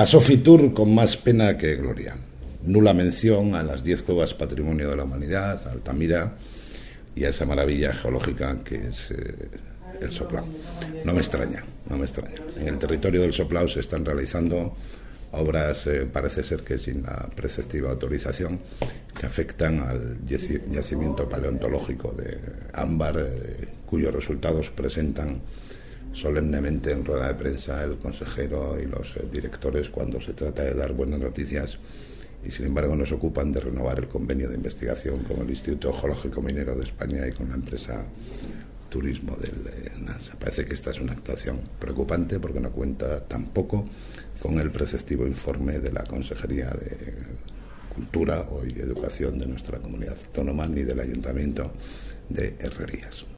Pasó Fitur con más pena que gloria. Nula mención a las 10 cuevas Patrimonio de la Humanidad, a Altamira y a esa maravilla geológica que es el Soplao. No me extraña. En el territorio del Soplao se están realizando obras, parece ser que sin la preceptiva autorización, que afectan al yacimiento paleontológico de Ámbar, cuyos resultados presentan solemnemente en rueda de prensa el consejero y los directores cuando se trata de dar buenas noticias, y sin embargo nos ocupan de renovar el convenio de investigación con el Instituto Geológico Minero de España y con la empresa Turismo del NASA. Parece que esta es una actuación preocupante porque no cuenta tampoco con el preceptivo informe de la Consejería de Cultura y Educación de nuestra comunidad autónoma ni del Ayuntamiento de Herrerías.